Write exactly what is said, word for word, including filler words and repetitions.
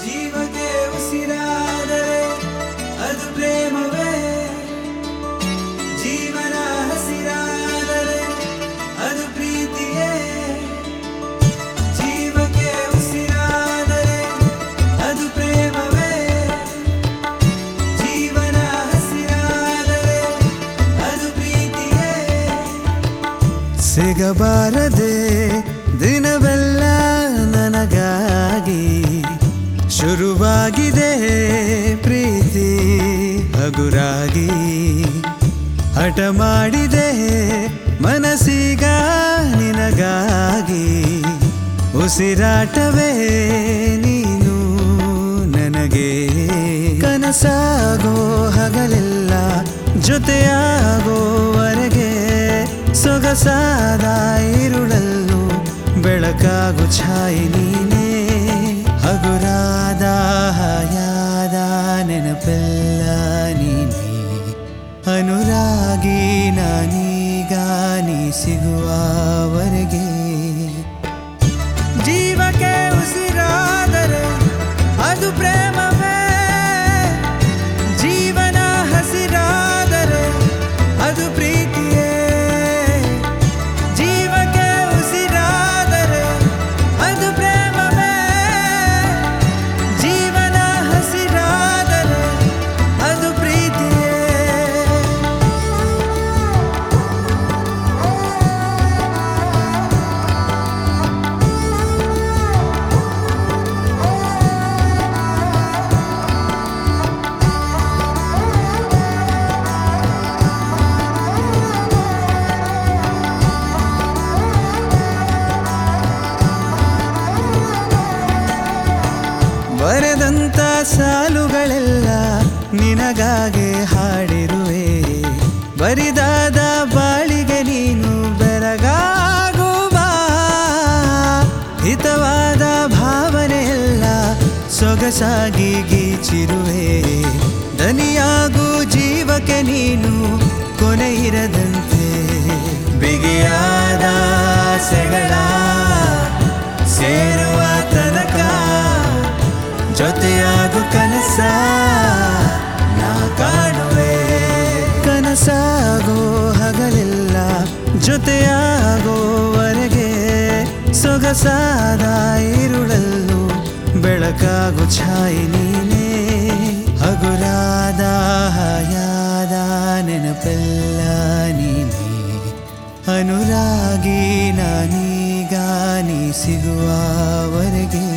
ಜೀವಕ್ಕೆ ಉಸಿರಾದರೆ ಅದು ಪ್ರೇಮವೇ, ಜೀವನ ಹಸಿರಾದರೆ ಅದು ಪ್ರೀತಿಯೇ. ಜೀವಕ್ಕೆ ಉಸಿರಾದರೆ ಅದು ಪ್ರೇಮವೇ, ಜೀವನ ಹಸಿರಾದರೆ ಅದು ಪ್ರೀತಿಯೇ. ಸಿಗಬಾರದೆ ದಿನವೆಲ್ಲ ನನಗಾಗಿ ಶುರುವಾಗಿದೆ ಪ್ರೀತಿ ಹಗುರಾಗಿ. ಹಠ ಮಾಡಿದೆ ಮನಸ್ಸೀಗ ನಿನಗಾಗಿ, ಉಸಿರಾಟವೇ ನೀನು ನನಗೆ. ಕನಸಾಗೋ ಹಗಲೆಲ್ಲ ಜೊತೆಯಾಗೋವರೆಗೆ, ಸೊಗಸಾದ ಇರುಳಲ್ಲೂ ಬೆಳಕಾಗು ಛಾಯೆ ನೀನೇ. ಹಗುರಾದ ಹಯಾದ ನೆನಪೆಲ್ಲ ನೀನೇ, ಅನುರಾಗಿ ನಾನೀಗ ನೀ ಸಿಗುವವರೆಗೆ. ಜೀವಕ್ಕೆ ಉಸಿರಾದರೆ ಅದು ಪ್ರೇಮವೇ, ಜೀವನ ಹಸಿರಾದರೆ ಅದು ಪ್ರೀತಿಯೇ. ಜೀವಕ್ಕೆ ಉಸಿರಾದರೆ ಅದು ಪ್ರೇಮವೇ, ಜೀವನ ಹಸಿರಾದರೆ ಅದು ಪ್ರೀತಿಯೇ. ಬರೆದಂತ ಸಾಲುಗಳೆಲ್ಲ ನಿನಗಾಗೆ ಹಾಡಿರುವೆ, ಬರಿದಾದ ಬಾಳಿಗೆ ನೀನು ಬೆರಗಾಗುವ. ಹಿತವಾದ ಭಾವನೆಯೆಲ್ಲ ಸೊಗಸಾಗಿ ಗೀಚಿರುವೆ, ದನಿಯಾಗು ಜೀವಕ್ಕೆ ನೀನು ಕೊನೆ ಇರದಂತೆ. ಬಿಗಿಯಾದ ಸೆಗಳ ಸೇರುವ ತನಕ ಜೊತೆಯಾಗು ಕನಸ ನಾ ಕಾಣುವೆ. ಕನಸಾಗೋ ಹಗಲೆಲ್ಲ ಜೊತೆಯಾಗೋವರೆಗೆ, ಸೊಗಸಾದ ಇರುಳಲ್ಲೂ ಬೆಳಕಾಗು ಛಾಯೆ ನೀನೇ. ಹಗುರಾದ ಹಯಾದ ನೆನಪೆಲ್ಲ ನೀನೇ, ಅನುರಾಗಿ ನಾನೀಗ ನೀ ಸಿಗುವವರೆಗೆ.